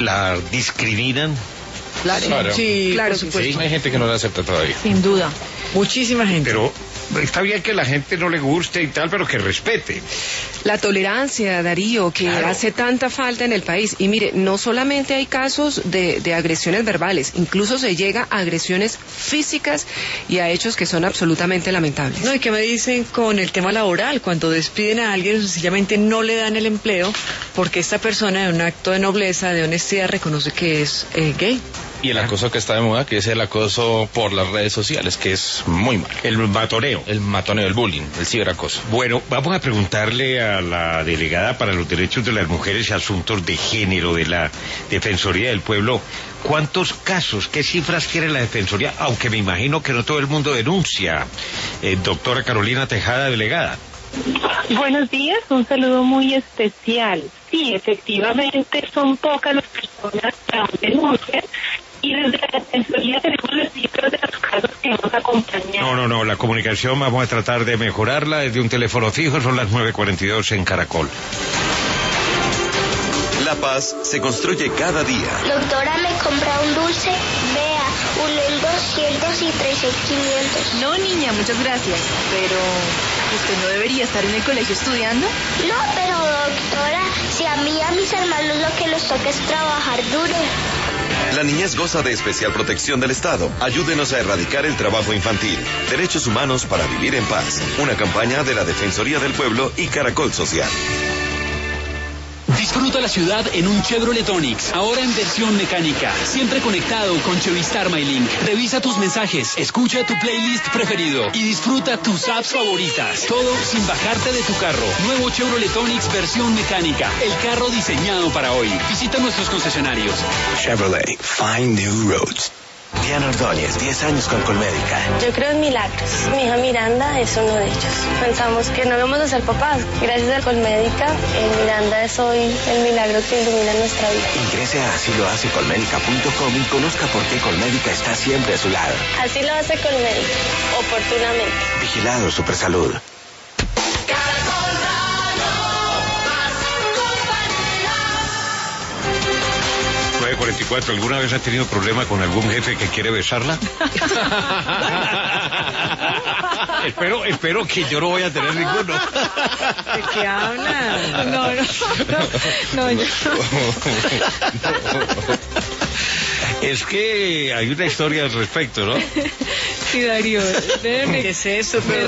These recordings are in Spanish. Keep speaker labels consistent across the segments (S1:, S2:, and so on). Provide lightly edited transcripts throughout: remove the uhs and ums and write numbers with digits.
S1: la discriminan.
S2: Claro. Sí,
S3: claro,
S2: por supuesto.
S3: Sí, hay gente que no la acepta todavía.
S4: Sin duda.
S2: Muchísima gente.
S1: Pero está bien que la gente no le guste y tal, pero que respete.
S5: La tolerancia, Darío, que hace tanta falta en el país. Y mire, no solamente hay casos de agresiones verbales, incluso se llega a agresiones físicas y a hechos que son absolutamente lamentables.
S2: No, ¿y qué me dicen con el tema laboral? Cuando despiden a alguien, sencillamente no le dan el empleo porque esta persona, de un acto de nobleza, de honestidad, reconoce que es gay.
S3: Y el acoso que está de moda, que es el acoso por las redes sociales, que es muy mal.
S1: El matoneo.
S3: El matoneo, el bullying, el ciberacoso.
S1: Bueno, vamos a preguntarle a la delegada para los derechos de las mujeres y asuntos de género de la Defensoría del Pueblo, ¿cuántos casos, qué cifras tiene la Defensoría? Aunque me imagino que no todo el mundo denuncia. Doctora Carolina Tejada, delegada.
S6: Buenos días, un saludo muy especial. Sí, efectivamente son pocas las personas que denuncian y desde la Defensoría tenemos las cifras de los casos que hemos acompañado.
S1: No, la comunicación vamos a tratar de mejorarla desde un teléfono fijo, son las 9:42 en Caracol.
S7: La paz se construye cada día.
S8: Doctora, ¿me compra un dulce? Vea, uno en 200 y 3 en 500.
S4: No, niña, muchas gracias. Pero, ¿usted no debería estar en el colegio estudiando?
S8: No, pero doctora, si a mí y a mis hermanos lo que nos toca es trabajar duro.
S7: La niñez goza de especial protección del Estado. Ayúdenos a erradicar el trabajo infantil. Derechos humanos para vivir en paz. Una campaña de la Defensoría del Pueblo y Caracol Social.
S9: Disfruta la ciudad en un Chevrolet Onix, ahora en versión mecánica, siempre conectado con Chevistar MyLink. Revisa tus mensajes, escucha tu playlist preferido y disfruta tus apps favoritas. Todo sin bajarte de tu carro. Nuevo Chevrolet Onix versión mecánica, el carro diseñado para hoy. Visita nuestros concesionarios.
S10: Chevrolet, find new roads. Diana Ordóñez, 10 años con Colmédica.
S11: Yo creo en milagros. Mi hija Miranda es uno de ellos. Pensamos que no íbamos a ser papás. Gracias a Colmédica, Miranda es hoy el milagro que ilumina nuestra vida.
S10: Ingrese a asilohacecolmédica.com y conozca por qué Colmédica está siempre a su lado.
S11: Así lo hace Colmédica, oportunamente.
S10: Vigilado Supersalud.
S1: 9:44, ¿alguna vez ha tenido problema con algún jefe que quiere besarla? espero que yo no voy a tener ninguno.
S2: ¿De qué habla?
S4: No.
S1: Es que hay una historia al respecto, ¿no?
S4: Sí, Darío,
S2: ¿qué es eso? Pero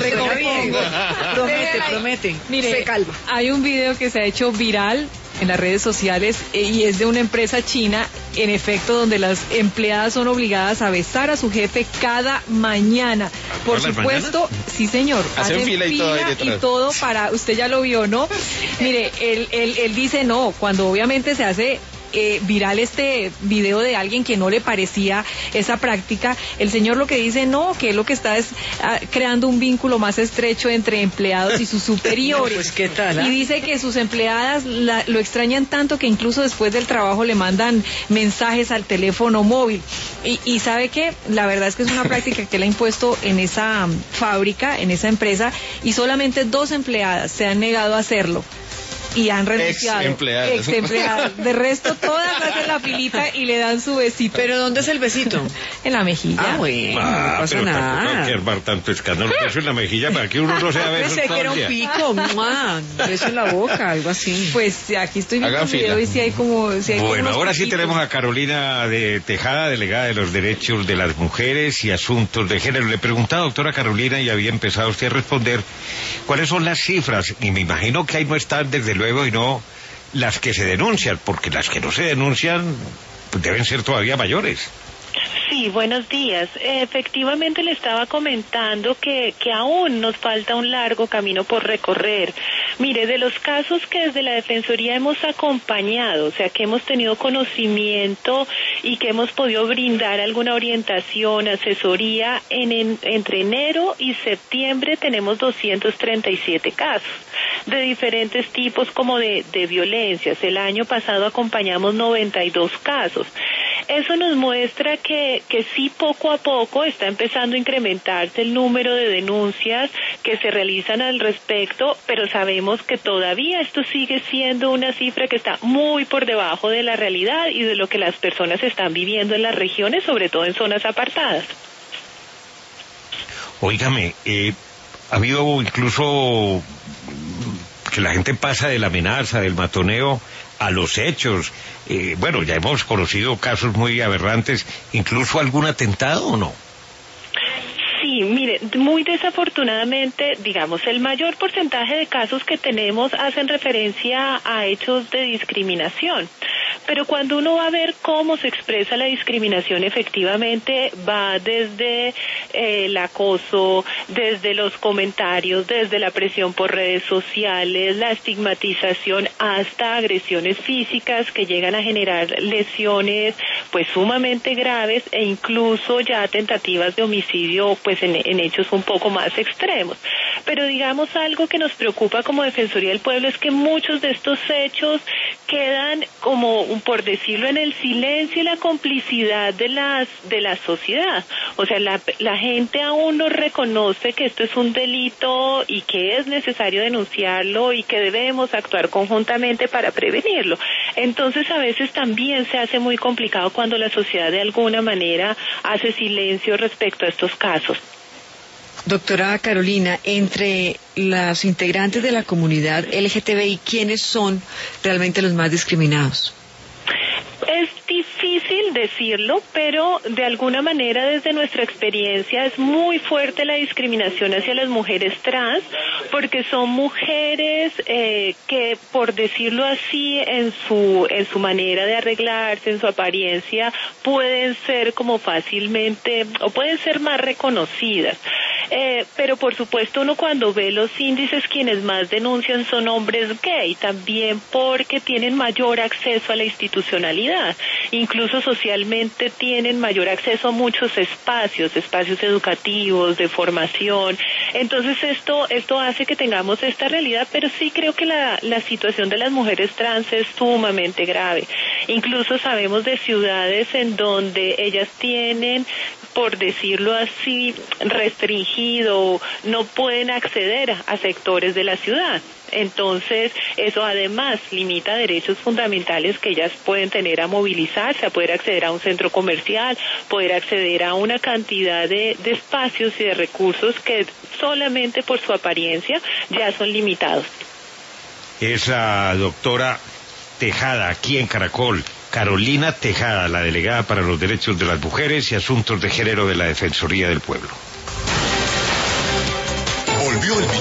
S2: promete.
S4: Mire,
S2: se calma.
S4: Hay un video que se ha hecho viral en las redes sociales y es de una empresa china, en efecto, donde las empleadas son obligadas a besar a su jefe cada mañana. Por supuesto, sí señor,
S3: hacen fila y
S4: todo para, usted ya lo vio, ¿no? Mire, él dice no, cuando obviamente se hace viral este video de alguien que no le parecía esa práctica, el señor lo que dice no, que lo que está es creando un vínculo más estrecho entre empleados y sus superiores.
S2: Pues qué tal,
S4: y dice que sus empleadas lo extrañan tanto que incluso después del trabajo le mandan mensajes al teléfono móvil. Y sabe que la verdad es que es una práctica que él ha impuesto en esa fábrica, en esa empresa, y solamente 2 empleadas se han negado a hacerlo. Y han renunciado. Ex empleadas. De resto, todas hacen la filita y le dan su besito.
S2: ¿Pero dónde es el besito?
S4: En la mejilla.
S2: Ah, bueno, no pasa nada.
S1: No quiero armar tanto escándalo. Eso en la mejilla para que uno no se vea eso.
S2: Pensé que era un pico, beso en la boca, algo así.
S4: Pues aquí estoy viendo el video y si hay como...
S1: Bueno, ahora sí tenemos a Carolina de Tejada, delegada de los derechos de las mujeres y asuntos de género. Le preguntaba, doctora Carolina, y había empezado usted a responder, ¿cuáles son las cifras? Y me imagino que ahí no están desde luego y no las que se denuncian, porque las que no se denuncian pues, deben ser todavía mayores.
S6: Sí, buenos días. Efectivamente le estaba comentando que aún nos falta un largo camino por recorrer. Mire, de los casos que desde la Defensoría hemos acompañado, o sea, que hemos tenido conocimiento y que hemos podido brindar alguna orientación, asesoría, entre enero y septiembre tenemos 237 casos de diferentes tipos como de violencias. El año pasado acompañamos 92 casos. Eso nos muestra que sí, poco a poco está empezando a incrementarse el número de denuncias que se realizan al respecto, pero sabemos que todavía esto sigue siendo una cifra que está muy por debajo de la realidad y de lo que las personas están viviendo en las regiones, sobre todo en zonas apartadas.
S1: Óigame, ha habido incluso que la gente pasa de la amenaza, del matoneo, a los hechos. Bueno, ya hemos conocido casos muy aberrantes, incluso algún atentado, ¿o no?
S6: Sí, mire, muy desafortunadamente, digamos, el mayor porcentaje de casos que tenemos hacen referencia a hechos de discriminación. Pero cuando uno va a ver cómo se expresa la discriminación, efectivamente va desde el acoso, desde los comentarios, desde la presión por redes sociales, la estigmatización, hasta agresiones físicas que llegan a generar lesiones pues sumamente graves e incluso ya tentativas de homicidio pues en hechos un poco más extremos. Pero digamos, algo que nos preocupa como Defensoría del Pueblo es que muchos de estos hechos quedan como, por decirlo, en el silencio y la complicidad de la sociedad. O sea, la gente aún no reconoce que esto es un delito y que es necesario denunciarlo y que debemos actuar conjuntamente para prevenirlo. Entonces, a veces también se hace muy complicado cuando la sociedad de alguna manera hace silencio respecto a estos casos.
S2: Doctora Carolina, entre los integrantes de la comunidad LGTBI, ¿quiénes son realmente los más discriminados?
S6: Es difícil decirlo, pero de alguna manera desde nuestra experiencia es muy fuerte la discriminación hacia las mujeres trans, porque son mujeres que, por decirlo así, en su manera de arreglarse, en su apariencia, pueden ser como fácilmente, o pueden ser más reconocidas. Pero por supuesto uno cuando ve los índices, quienes más denuncian son hombres gay, también porque tienen mayor acceso a la institucionalidad, incluso socialmente tienen mayor acceso a muchos espacios educativos, de formación. Entonces esto hace que tengamos esta realidad, pero sí creo que la situación de las mujeres trans es sumamente grave. Incluso sabemos de ciudades en donde ellas tienen, por decirlo así, restringido, no pueden acceder a sectores de la ciudad. Entonces, eso además limita derechos fundamentales que ellas pueden tener a movilizarse, a poder acceder a un centro comercial, poder acceder a una cantidad de espacios y de recursos que solamente por su apariencia ya son limitados.
S1: Es la doctora Tejada, aquí en Caracol, Carolina Tejada, la delegada para los derechos de las mujeres y asuntos de género de la Defensoría del Pueblo.
S12: Volvió el